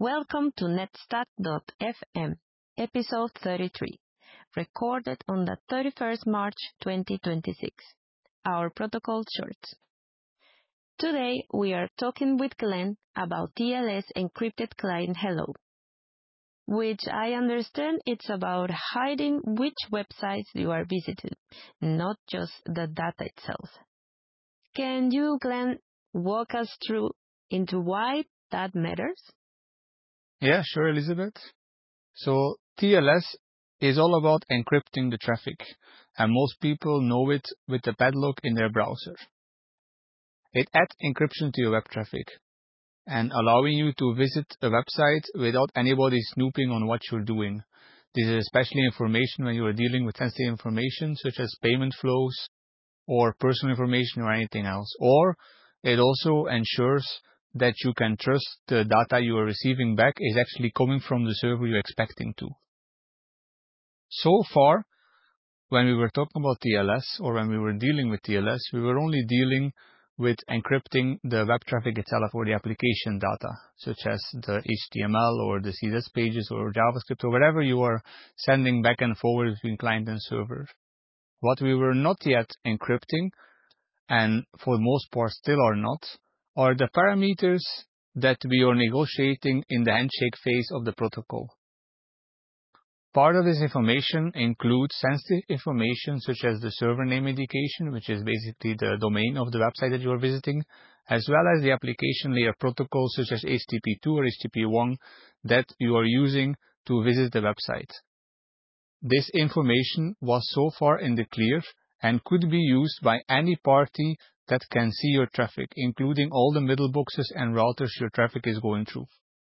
Welcome to Netstack.fm, episode 33, recorded on the 31st March 2026, our protocol shorts. Today we are talking with Glenn about TLS encrypted client hello, which I understand it's about hiding which websites you are visiting, not just the data itself. Can you, Glenn, walk us through into why that matters? Yeah, sure, Elizabeth. So TLS is all about encrypting the traffic, and most people know it with the padlock in their browser. It adds encryption to your web traffic and allowing you to visit a website without anybody snooping on what you're doing. This is especially information when you are dealing with sensitive information such as payment flows or personal information or anything else. Or it also ensures that you can trust the data you are receiving back is actually coming from the server you're expecting to. So far, when we were talking about TLS or when we were dealing with TLS, we were only dealing with encrypting the web traffic itself or the application data, such as the HTML or the CSS pages or JavaScript or whatever you are sending back and forward between client and server. What we were not yet encrypting, and for the most part still are not, are the parameters that we are negotiating in the handshake phase of the protocol. Part of this information includes sensitive information such as the server name indication, which is basically the domain of the website that you are visiting, as well as the application layer protocols such as HTTP2 or HTTP1 that you are using to visit the website. This information was so far in the clear and could be used by any party that can see your traffic, including all the middle boxes and routers your traffic is going through.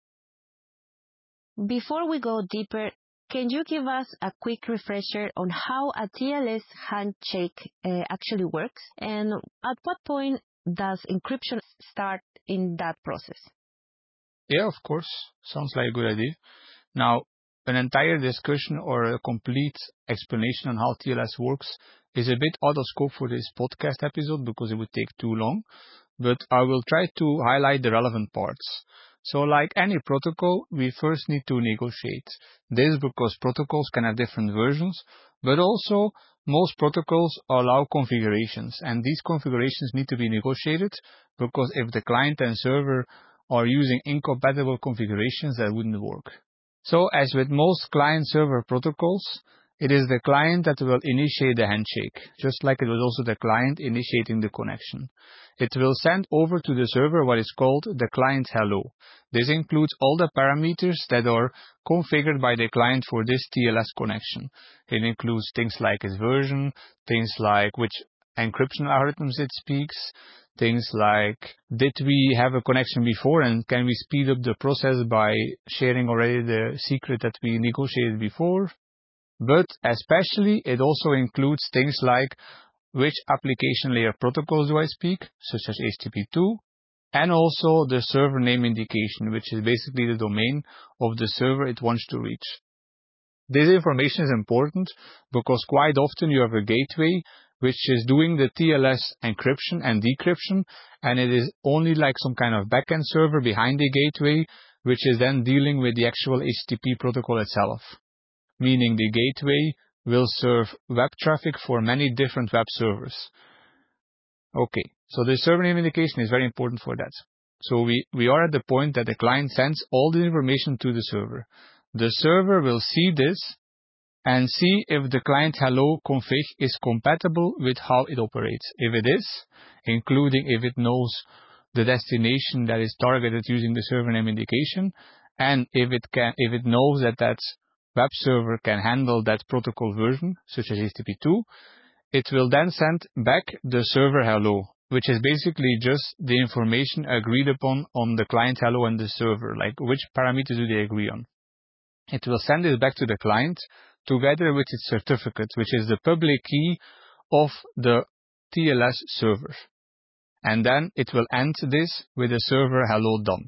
Before we go deeper, can you give us a quick refresher on how a TLS handshake actually works, and at what point does encryption start in that process? Yeah, of course. Sounds like a good idea. Now, an entire discussion or a complete explanation on how TLS works is a bit out of scope for this podcast episode because it would take too long, but I will try to highlight the relevant parts. So like any protocol, we first need to negotiate. This because protocols can have different versions, but also most protocols allow configurations, and these configurations need to be negotiated because if the client and server are using incompatible configurations, that wouldn't work. So as with most client-server protocols, it is the client that will initiate the handshake, just like it was also the client initiating the connection. It will send over to the server what is called the client hello. This includes all the parameters that are configured by the client for this TLS connection. It includes things like its version, things like which encryption algorithms it speaks, things like, did we have a connection before and can we speed up the process by sharing already the secret that we negotiated before? But especially it also includes things like which application layer protocols do I speak, such as HTTP2, and also the server name indication, which is basically the domain of the server it wants to reach. This information is important because quite often you have a gateway which is doing the TLS encryption and decryption, and it is only like some kind of backend server behind the gateway, which is then dealing with the actual HTTP protocol itself. Meaning the gateway will serve web traffic for many different web servers. Okay, so the server name indication is very important for that. So we are at the point that the client sends all the information to the server. The server will see this and see if the client hello config is compatible with how it operates. If it is, including if it knows the destination that is targeted using the server name indication, and if it knows that web server can handle that protocol version, such as HTTP2, it will then send back the server hello, which is basically just the information agreed upon on the client hello and the server, like which parameters do they agree on. It will send it back to the client together with its certificate, which is the public key of the TLS server. And then it will end this with the server hello done.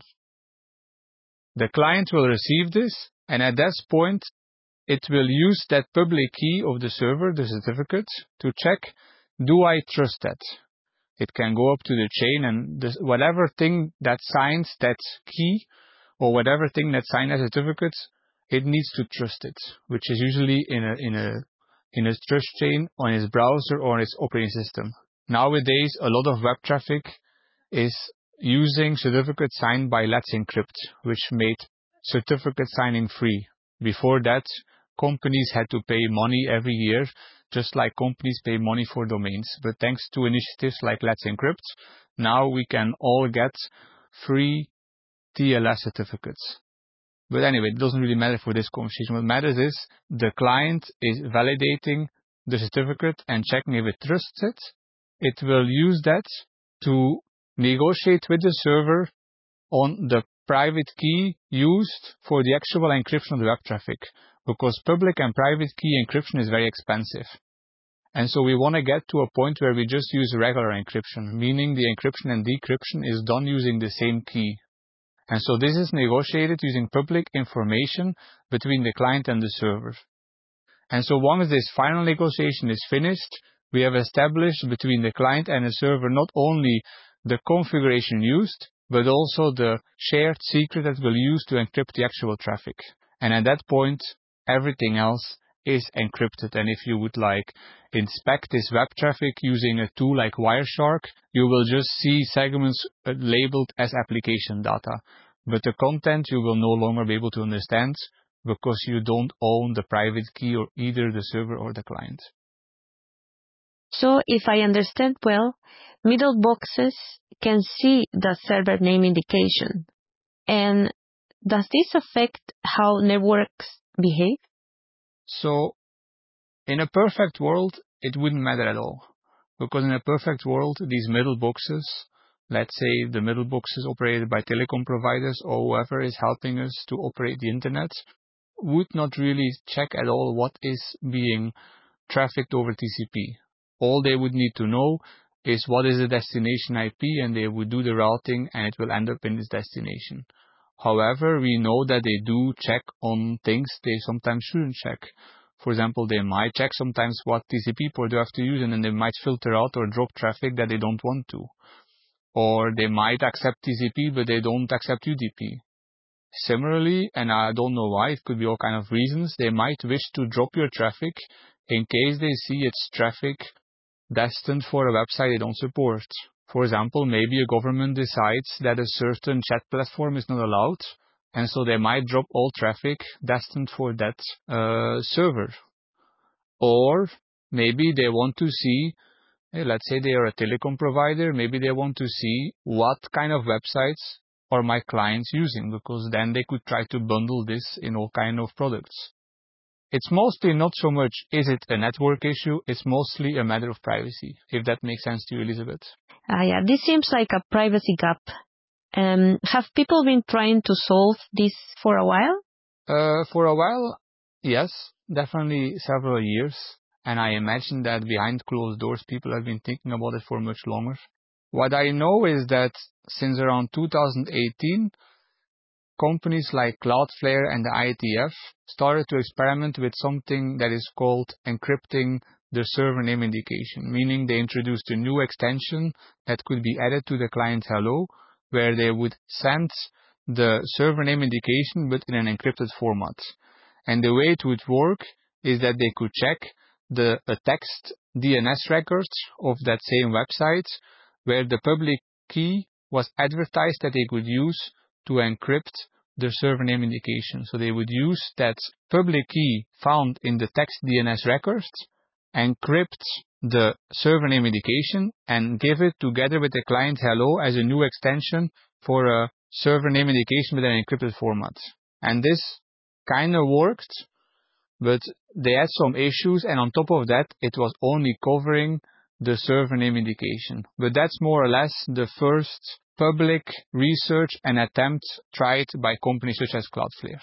The client will receive this, and at that point, it will use that public key of the server, the certificate, to check, do I trust that? It can go up to the chain and whatever thing that signs that key or whatever thing that signs as a certificate, it needs to trust it, which is usually in a trust chain on its browser or on its operating system. Nowadays, a lot of web traffic is using certificates signed by Let's Encrypt, which made certificate signing free. Before that, companies had to pay money every year, just like companies pay money for domains. But thanks to initiatives like Let's Encrypt, now we can all get free TLS certificates. But anyway, it doesn't really matter for this conversation. What matters is the client is validating the certificate and checking if it trusts it. It will use that to negotiate with the server on the private key used for the actual encryption of the web traffic, because public and private key encryption is very expensive. And so we want to get to a point where we just use regular encryption, meaning the encryption and decryption is done using the same key. And so this is negotiated using public information between the client and the server. And so once this final negotiation is finished, we have established between the client and the server not only the configuration used, but also the shared secret that we'll use to encrypt the actual traffic. And at that point, everything else is encrypted. And if you would inspect this web traffic using a tool like Wireshark, you will just see segments labeled as application data. But the content you will no longer be able to understand because you don't own the private key or either the server or the client. So if I understand well, middle boxes can see the server name indication. And does this affect how networks behave? So in a perfect world, it wouldn't matter at all. Because in a perfect world, these middle boxes, let's say the middle boxes operated by telecom providers or whoever is helping us to operate the internet, would not really check at all what is being trafficked over TCP. All they would need to know is what is the destination IP, and they would do the routing and it will end up in this destination. However, we know that they do check on things they sometimes shouldn't check. For example, they might check sometimes what TCP port they have to use, and then they might filter out or drop traffic that they don't want to. Or they might accept TCP, but they don't accept UDP. Similarly, and I don't know why, it could be all kind of reasons, they might wish to drop your traffic in case they see it's traffic destined for a website they don't support. For example, maybe a government decides that a certain chat platform is not allowed, and so they might drop all traffic destined for that server. Or maybe they want to see, let's say they are a telecom provider, maybe they want to see what kind of websites are my clients using, because then they could try to bundle this in all kind of products. It's mostly not so much, is it a network issue? It's mostly a matter of privacy, if that makes sense to you, Elizabeth. Yeah, this seems like a privacy gap. Have people been trying to solve this for a while? For a while, yes, definitely several years. And I imagine that behind closed doors, people have been thinking about it for much longer. What I know is that since around 2018, companies like Cloudflare and the IETF started to experiment with something that is called encrypting the server name indication, meaning they introduced a new extension that could be added to the client hello, where they would send the server name indication but in an encrypted format. And the way it would work is that they could check the text DNS records of that same website where the public key was advertised that they could use to encrypt the server name indication. So they would use that public key found in the text DNS records, encrypt the server name indication, and give it together with the client hello as a new extension for a server name indication with an encrypted format. And this kind of worked, but they had some issues, and on top of that, it was only covering the server name indication. But that's more or less the first public research and attempt tried by companies such as Cloudflare.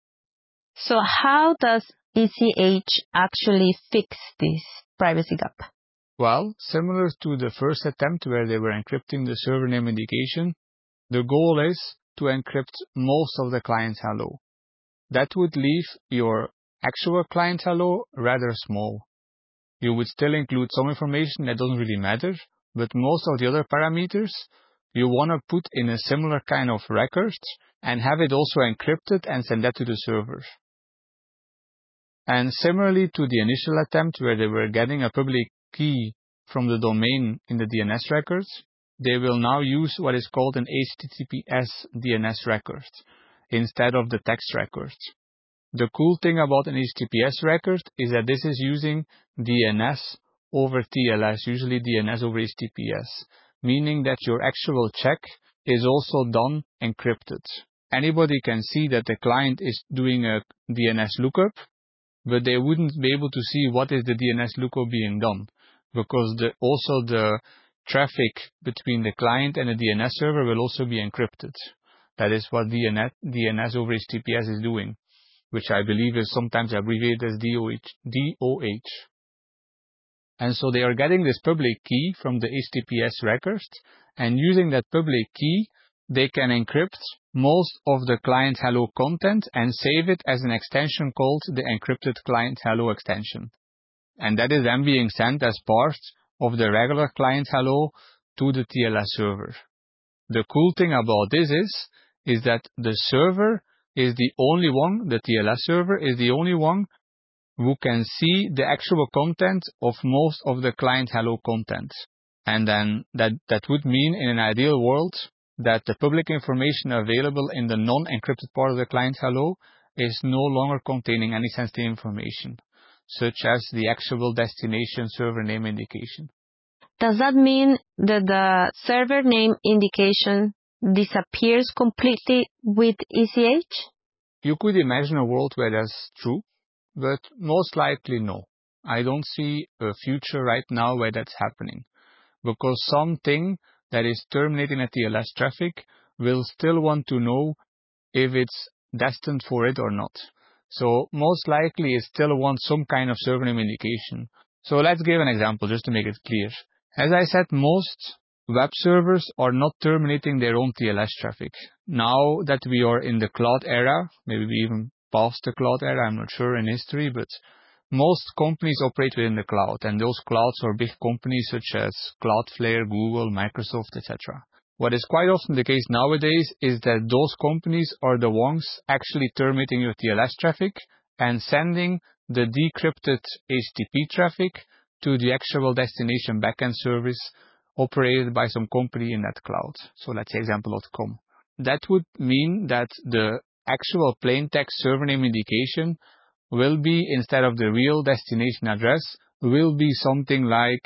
So how does ECH actually fix this privacy gap? Well, similar to the first attempt where they were encrypting the server name indication, the goal is to encrypt most of the client hello. That would leave your actual client hello rather small. You would still include some information that doesn't really matter, but most of the other parameters you want to put in a similar kind of record and have it also encrypted and send that to the server. And similarly to the initial attempt where they were getting a public key from the domain in the DNS records, they will now use what is called an HTTPS DNS record instead of the text record. The cool thing about an HTTPS record is that this is using DNS over TLS, usually DNS over HTTPS, meaning that your actual check is also done encrypted. Anybody can see that the client is doing a DNS lookup, but they wouldn't be able to see what is the DNS lookup being done, because also the traffic between the client and the DNS server will also be encrypted. That is what DNS over HTTPS is doing, which I believe is sometimes abbreviated as DOH. And so they are getting this public key from the HTTPS record, and using that public key, they can encrypt most of the client hello content and save it as an extension called the encrypted client hello extension. And that is then being sent as part of the regular client hello to the TLS server. The cool thing about this is that the server is the only one, the TLS server is the only one who can see the actual content of most of the client hello content. And then that would mean in an ideal world that the public information available in the non-encrypted part of the client hello is no longer containing any sensitive information, such as the actual destination server name indication. Does that mean that the server name indication disappears completely with ECH? You could imagine a world where that's true, but most likely no. I don't see a future right now where that's happening, because something that is terminating a TLS traffic will still want to know if it's destined for it or not. So most likely it still wants some kind of server name indication. So let's give an example just to make it clear. As I said, most web servers are not terminating their own TLS traffic. Now that we are in the cloud era, maybe we even past the cloud era, I'm not sure in history, but most companies operate within the cloud, and those clouds are big companies such as Cloudflare, Google, Microsoft, etc. What is quite often the case nowadays is that those companies are the ones actually terminating your TLS traffic and sending the decrypted HTTP traffic to the actual destination backend service operated by some company in that cloud. So let's say example.com. That would mean that the actual plain text server name indication will be, instead of the real destination address, will be something like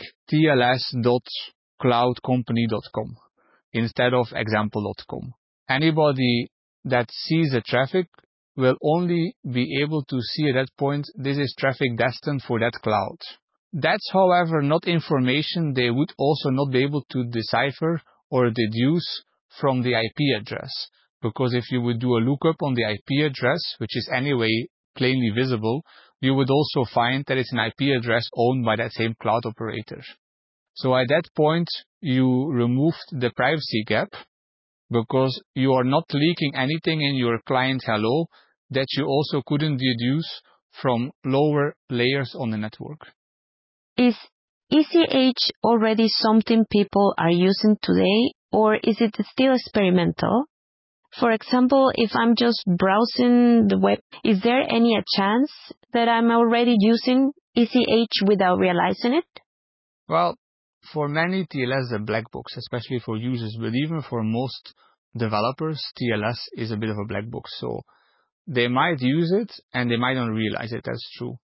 tls.cloudcompany.com instead of example.com. Anybody that sees the traffic will only be able to see at that point this is traffic destined for that cloud. That's, however, not information they would also not be able to decipher or deduce from the IP address. Because if you would do a lookup on the IP address, which is anyway plainly visible, you would also find that it's an IP address owned by that same cloud operator. So at that point, you removed the privacy gap because you are not leaking anything in your client hello that you also couldn't deduce from lower layers on the network. Is ECH already something people are using today, or is it still experimental? For example, if I'm just browsing the web, is there any chance that I'm already using ECH without realizing it? Well, for many, TLS is a black box, especially for users, but even for most developers, TLS is a bit of a black box. So they might use it and they might not realize it. That's true.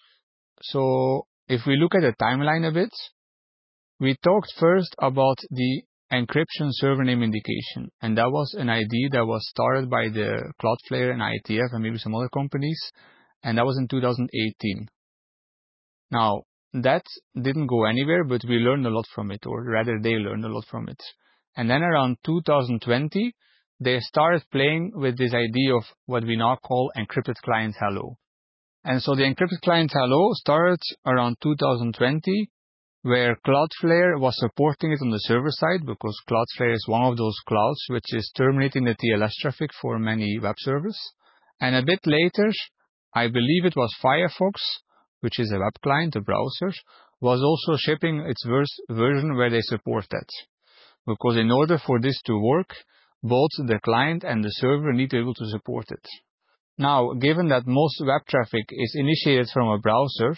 So if we look at the timeline a bit, we talked first about the encryption server name indication, and that was an idea that was started by the Cloudflare and IETF and maybe some other companies, and that was in 2018. Now, that didn't go anywhere, but we learned a lot from it, or rather they learned a lot from it. And then around 2020, they started playing with this idea of what we now call encrypted client hello. And so the encrypted client hello started around 2020, where Cloudflare was supporting it on the server side, because Cloudflare is one of those clouds which is terminating the TLS traffic for many web servers. And a bit later, I believe it was Firefox, which is a web client, a browser, was also shipping its version where they support that. because in order for this to work, both the client and the server need to be able to support it. Now, given that most web traffic is initiated from a browser,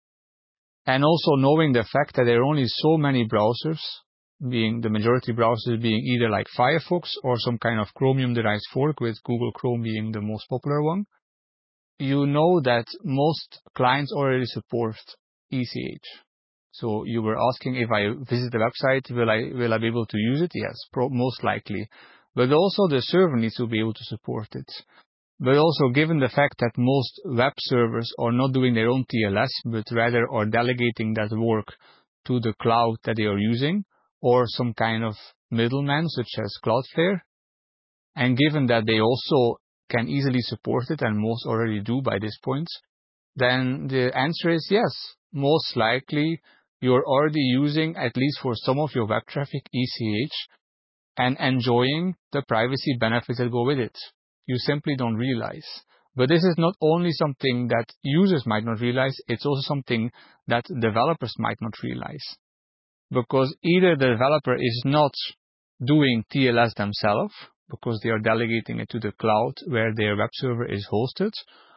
and also knowing the fact that there are only so many browsers, being the majority browsers being either like Firefox or some kind of Chromium-derived fork, with Google Chrome being the most popular one, you know that most clients already support ECH. So you were asking, if I visit the website, will I be able to use it? Yes, most likely. But also the server needs to be able to support it. But also, given the fact that most web servers are not doing their own TLS, but rather are delegating that work to the cloud that they are using, or some kind of middleman, such as Cloudflare, and given that they also can easily support it, and most already do by this point, then the answer is yes. Most likely, you're already using, at least for some of your web traffic, ECH, and enjoying the privacy benefits that go with it. You simply don't realize. But this is not only something that users might not realize, it's also something that developers might not realize. Because either the developer is not doing TLS themselves, because they are delegating it to the cloud where their web server is hosted,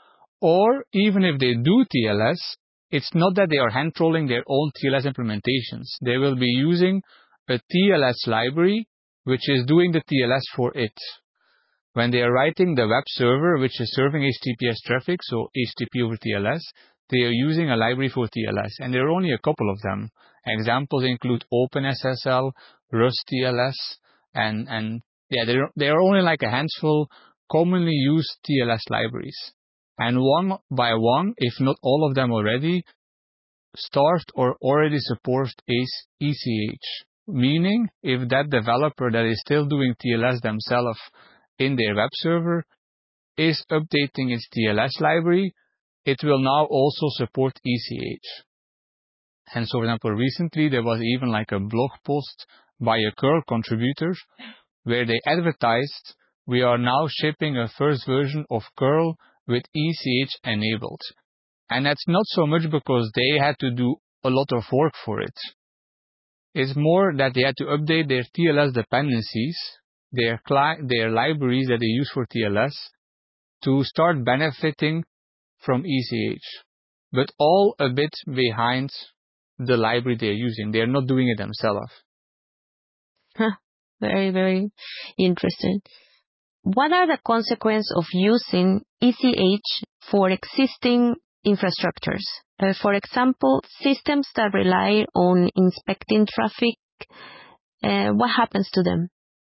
or even if they do TLS, it's not that they are hand-trolling their own TLS implementations. They will be using a TLS library which is doing the TLS for it. When they are writing the web server, which is serving HTTPS traffic, so HTTP over TLS, they are using a library for TLS, and there are only a couple of them. Examples include OpenSSL, Rust TLS, and there are only like a handful commonly used TLS libraries. And one by one, if not all of them already, start or already support ECH. Meaning, if that developer that is still doing TLS themselves in their web server is updating its TLS library, it will now also support ECH. And so, for example, recently there was even like a blog post by a curl contributor where they advertised, we are now shipping a first version of curl with ECH enabled. And that's not so much because they had to do a lot of work for it. It's more that they had to update their TLS dependencies, their libraries that they use for TLS, to start benefiting from ECH. But all a bit behind the library they're using. They're not doing it themselves. Very, very interesting. What are the consequences of using ECH for existing infrastructures? For example, systems that rely on inspecting traffic, what happens to them?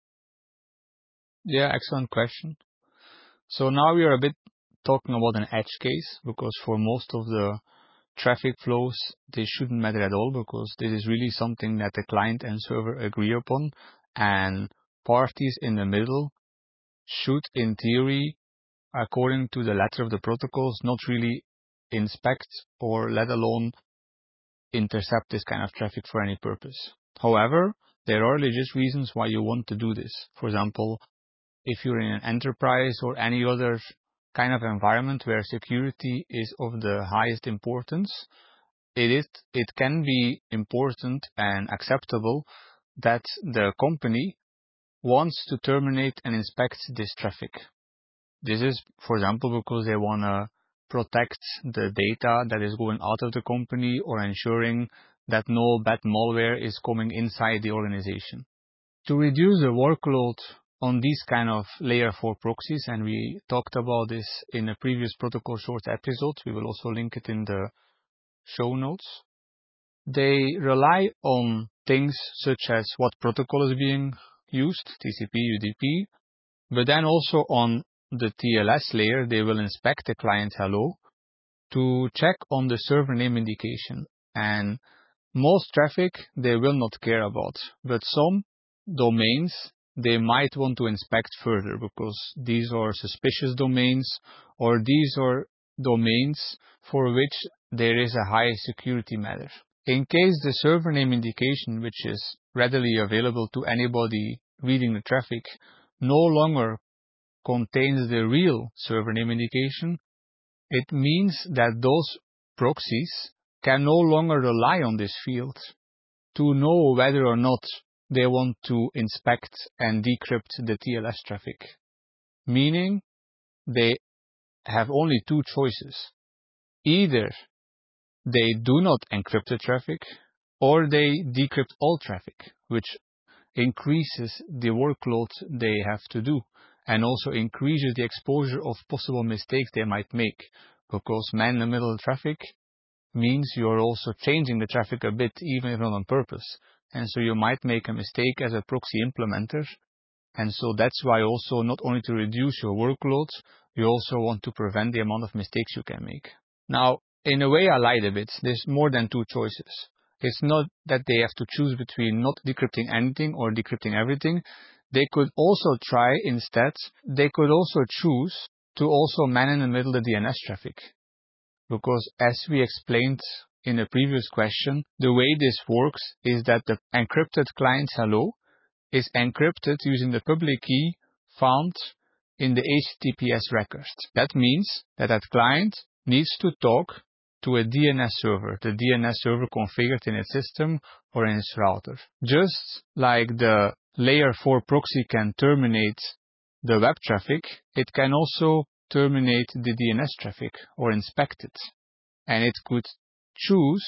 Yeah, excellent question. So now we are a bit talking about an edge case, because for most of the traffic flows, they shouldn't matter at all, because this is really something that the client and server agree upon, and parties in the middle should, in theory, according to the letter of the protocols, not really inspect or let alone intercept this kind of traffic for any purpose. However, there are legit reasons why you want to do this. For example, if you're in an enterprise or any other kind of environment where security is of the highest importance, it can be important and acceptable that the company wants to terminate and inspect this traffic. This is, for example, because they want to protect the data that is going out of the company, or ensuring that no bad malware is coming inside the organization. To reduce the workload on these kind of layer 4 proxies, and we talked about this in a previous protocol short episode, we will also link it in the show notes. They rely on things such as what protocol is being used, TCP, UDP, but then also on the TLS layer, they will inspect the client hello to check on the server name indication. And most traffic they will not care about, but some domains they might want to inspect further, because these are suspicious domains, or these are domains for which there is a high security matter. In case the server name indication, which is readily available to anybody reading the traffic, no longer contains the real server name indication, it means that those proxies can no longer rely on this field to know whether or not they want to inspect and decrypt the TLS traffic, meaning they have only two choices. Either they do not encrypt the traffic, or they decrypt all traffic, which increases the workload they have to do, and also increases the exposure of possible mistakes they might make, because man-in-the-middle traffic means you're also changing the traffic a bit, even if not on purpose. And so you might make a mistake as a proxy implementer. And so that's why also, not only to reduce your workload, you also want to prevent the amount of mistakes you can make. Now, in a way, I lied a bit. There's more than two choices. It's not that they have to choose between not decrypting anything or decrypting everything. They could also try instead, they could also choose to also man in the middle the DNS traffic. Because as we explained in a previous question, the way this works is that the encrypted client hello is encrypted using the public key found in the HTTPS record. That means that that client needs to talk to a DNS server, the DNS server configured in its system or in its router. Just like the layer 4 proxy can terminate the web traffic, it can also terminate the DNS traffic or inspect it. And it could choose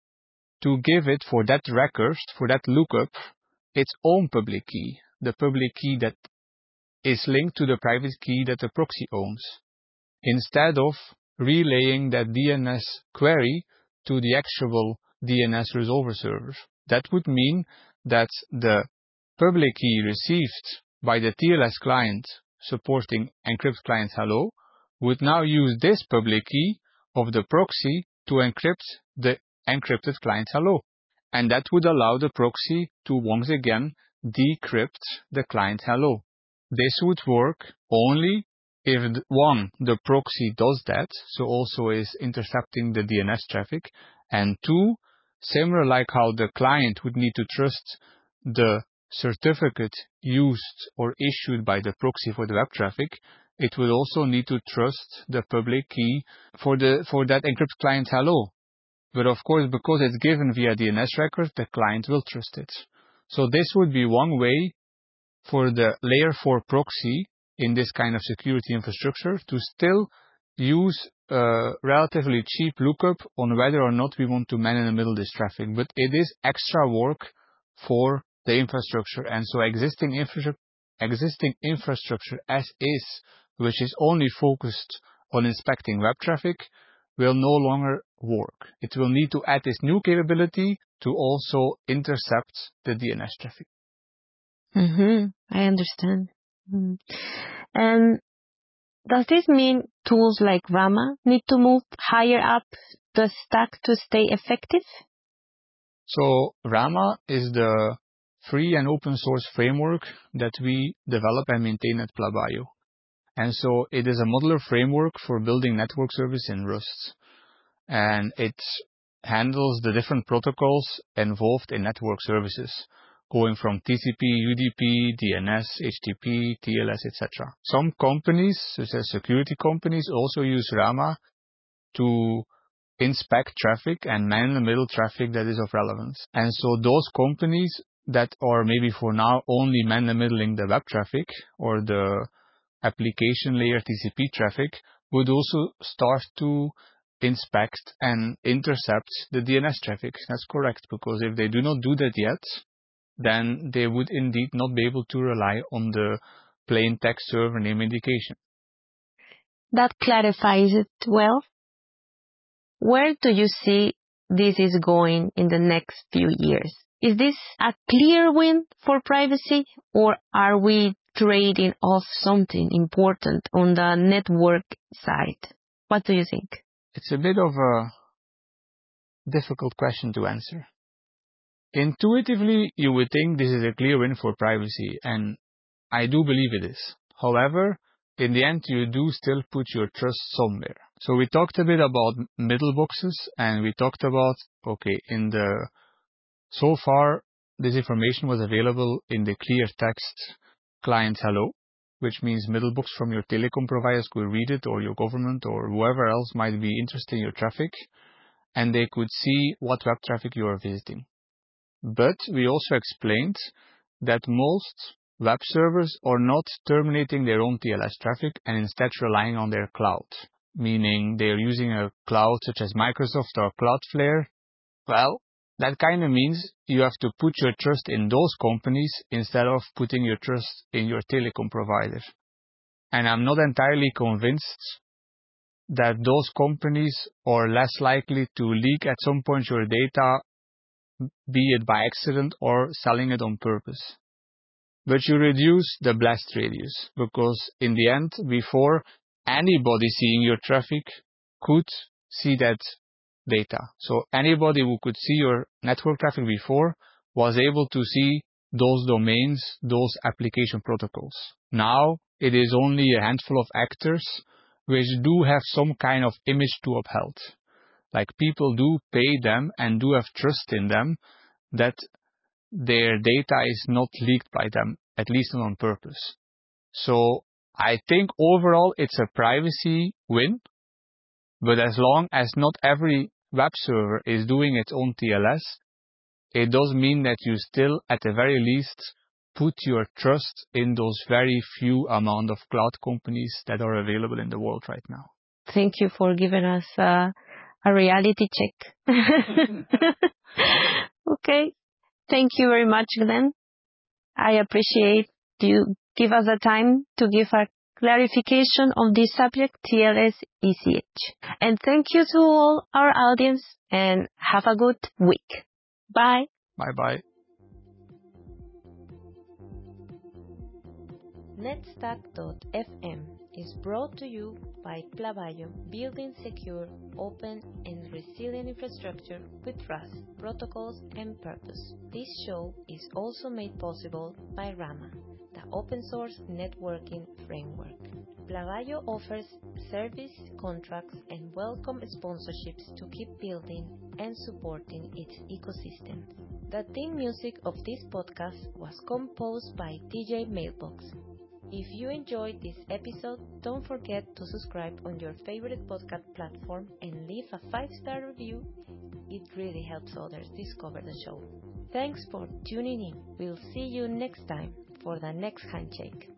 to give it for that record, for that lookup, its own public key, the public key that is linked to the private key that the proxy owns, instead of relaying that DNS query to the actual DNS resolver server. That would mean that the public key received by the TLS client supporting encrypt client hello would now use this public key of the proxy to encrypt the encrypted client hello. And that would allow the proxy to once again decrypt the client hello. This would work only if the proxy does that, so also is intercepting the DNS traffic, and two, similar like how the client would need to trust the certificate used or issued by the proxy for the web traffic, it will also need to trust the public key for that encrypted client hello. But of course, because it's given via DNS record, the client will trust it. So this would be one way for the layer 4 proxy in this kind of security infrastructure to still use a relatively cheap lookup on whether or not we want to man in the middle this traffic. But it is extra work for the infrastructure. And so existing infrastructure as is, which is only focused on inspecting web traffic, will no longer work. It will need to add this new capability to also intercept the DNS traffic. I understand. And does this mean tools like Rama need to move higher up the stack to stay effective? So Rama is the free and open source framework that we develop and maintain at Plabio. And so it is a modular framework for building network service in Rust. And it handles the different protocols involved in network services, going from TCP, UDP, DNS, HTTP, TLS, etc. Some companies, such as security companies, also use Rama to inspect traffic and man in the middle traffic that is of relevance. And so those companies that are maybe for now only man in the middling the web traffic or the application layer TCP traffic would also start to inspect and intercept the DNS traffic. That's correct, because if they do not do that yet, then they would indeed not be able to rely on the plain text server name indication. That clarifies it well. Where do you see this is going in the next few years? Is this a clear win for privacy, or are we trading off something important on the network side? What do you think? It's a bit of a difficult question to answer. Intuitively, you would think this is a clear win for privacy, and I do believe it is. However, in the end, you do still put your trust somewhere. So we talked a bit about middle boxes, and we talked about, so far, this information was available in the clear text client hello, which means middle box from your telecom providers could read it, or your government, or whoever else might be interested in your traffic, and they could see what web traffic you are visiting. But we also explained that most web servers are not terminating their own TLS traffic and instead relying on their cloud, meaning they're using a cloud such as Microsoft or Cloudflare. Well, that kind of means you have to put your trust in those companies instead of putting your trust in your telecom provider. And I'm not entirely convinced that those companies are less likely to leak at some point your data, be it by accident or selling it on purpose. But you reduce the blast radius, because in the end, before anybody seeing your traffic could see that data. So anybody who could see your network traffic before was able to see those domains, those application protocols. Now it is only a handful of actors which do have some kind of image to uphold. Like, people do pay them and do have trust in them that their data is not leaked by them, at least not on purpose. So I think overall it's a privacy win, but as long as not every web server is doing its own TLS, it does mean that you still, at the very least, put your trust in those very few amount of cloud companies that are available in the world right now. Thank you for giving us a reality check. Okay. Thank you very much, Glenn. I appreciate you give us the time to give a clarification on this subject, TLS ECH. And thank you to all our audience, and have a good week. Bye. Bye-bye. Netstack.fm is brought to you by Plavallo, building secure, open, and resilient infrastructure with trust, protocols, and purpose. This show is also made possible by Rama, the open source networking framework. Plavallo offers service, contracts, and welcome sponsorships to keep building and supporting its ecosystem. The theme music of this podcast was composed by DJ Mailbox. If you enjoyed this episode, don't forget to subscribe on your favorite podcast platform and leave a 5-star review. It really helps others discover the show. Thanks for tuning in. We'll see you next time for the next handshake.